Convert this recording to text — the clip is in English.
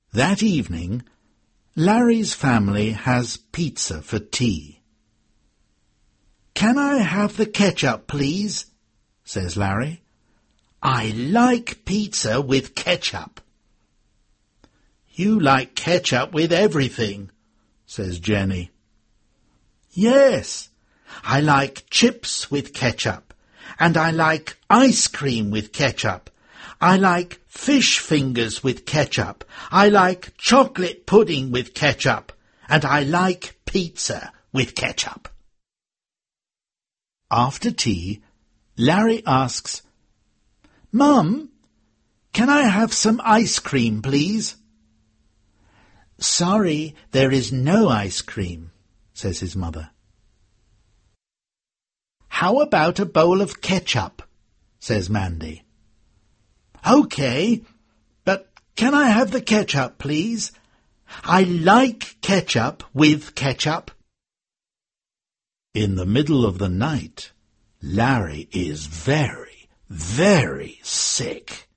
That evening, Larry's family has pizza for tea. "Can I have the ketchup, please?" says Larry. "I like pizza with ketchup." "You like ketchup with everything," says Jenny. "Yes, I like chips with ketchup, and I like ice cream with ketchup. I like fish fingers with ketchup. I like chocolate pudding with ketchup, and I like pizza with ketchup." After tea, Larry asks, "Mum, can I have some ice cream, please?" "Sorry, there is no ice cream," says his mother. "How about a bowl of ketchup?" says Mandy. "OK, but can I have the ketchup, please? I like ketchup with ketchup." In the middle of the night, Larry is very, very sick.